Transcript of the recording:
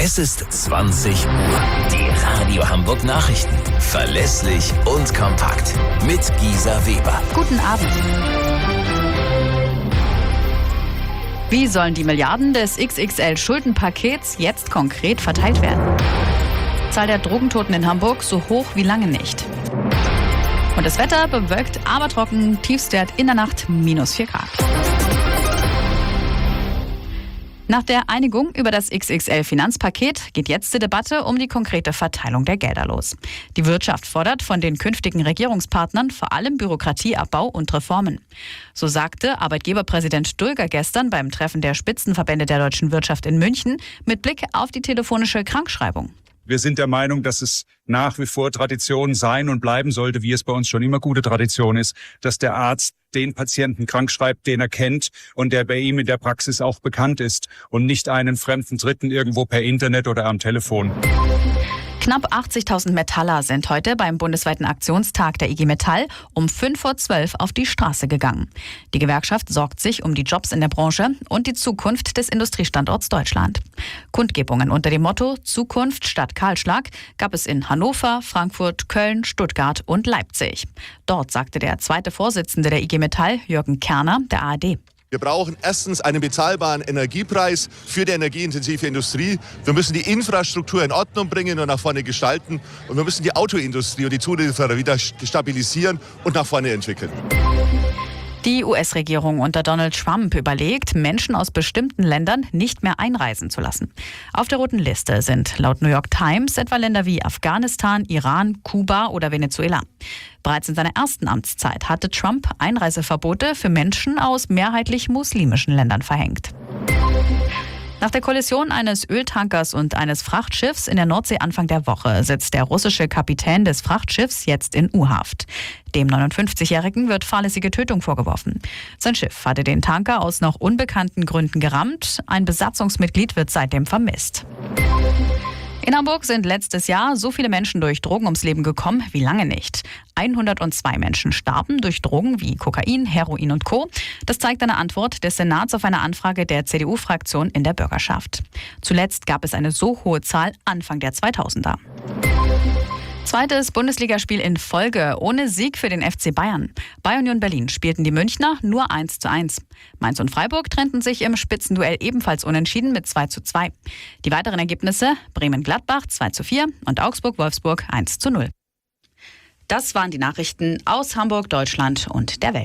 Es ist 20 Uhr. Die Radio Hamburg Nachrichten. Verlässlich und kompakt. Mit Gisa Weber. Guten Abend. Wie sollen die Milliarden des XXL-Schuldenpakets jetzt konkret verteilt werden? Zahl der Drogentoten in Hamburg so hoch wie lange nicht. Und das Wetter bewölkt, aber trocken, Tiefstwert in der Nacht -4 Grad. Nach der Einigung über das XXL-Finanzpaket geht jetzt die Debatte um die konkrete Verteilung der Gelder los. Die Wirtschaft fordert von den künftigen Regierungspartnern vor allem Bürokratieabbau und Reformen. So sagte Arbeitgeberpräsident Dulger gestern beim Treffen der Spitzenverbände der deutschen Wirtschaft in München mit Blick auf die telefonische Krankschreibung. Wir sind der Meinung, dass es nach wie vor Tradition sein und bleiben sollte, wie es bei uns schon immer gute Tradition ist, dass der Arzt den Patienten krankschreibt, den er kennt und der bei ihm in der Praxis auch bekannt ist und nicht einen fremden Dritten irgendwo per Internet oder am Telefon. Knapp 80.000 Metaller sind heute beim bundesweiten Aktionstag der IG Metall um 11:05 auf die Straße gegangen. Die Gewerkschaft sorgt sich um die Jobs in der Branche und die Zukunft des Industriestandorts Deutschland. Kundgebungen unter dem Motto Zukunft statt Kahlschlag gab es in Hannover, Frankfurt, Köln, Stuttgart und Leipzig. Dort sagte der zweite Vorsitzende der IG Metall, Jürgen Kerner, der ARD. Wir brauchen erstens einen bezahlbaren Energiepreis für die energieintensive Industrie. Wir müssen die Infrastruktur in Ordnung bringen und nach vorne gestalten. Und wir müssen die Autoindustrie und die Zulieferer wieder stabilisieren und nach vorne entwickeln. Die US-Regierung unter Donald Trump überlegt, Menschen aus bestimmten Ländern nicht mehr einreisen zu lassen. Auf der roten Liste sind laut New York Times etwa Länder wie Afghanistan, Iran, Kuba oder Venezuela. Bereits in seiner ersten Amtszeit hatte Trump Einreiseverbote für Menschen aus mehrheitlich muslimischen Ländern verhängt. Nach der Kollision eines Öltankers und eines Frachtschiffs in der Nordsee Anfang der Woche sitzt der russische Kapitän des Frachtschiffs jetzt in U-Haft. Dem 59-Jährigen wird fahrlässige Tötung vorgeworfen. Sein Schiff hatte den Tanker aus noch unbekannten Gründen gerammt. Ein Besatzungsmitglied wird seitdem vermisst. In Hamburg sind letztes Jahr so viele Menschen durch Drogen ums Leben gekommen wie lange nicht. 102 Menschen starben durch Drogen wie Kokain, Heroin und Co. Das zeigt eine Antwort des Senats auf eine Anfrage der CDU-Fraktion in der Bürgerschaft. Zuletzt gab es eine so hohe Zahl Anfang der 2000er. Zweites Bundesligaspiel in Folge ohne Sieg für den FC Bayern. Bei Union Berlin spielten die Münchner nur 1:1. Mainz und Freiburg trennten sich im Spitzenduell ebenfalls unentschieden mit 2:2. Die weiteren Ergebnisse: Bremen-Gladbach 2:4 und Augsburg-Wolfsburg 1:0. Das waren die Nachrichten aus Hamburg, Deutschland und der Welt.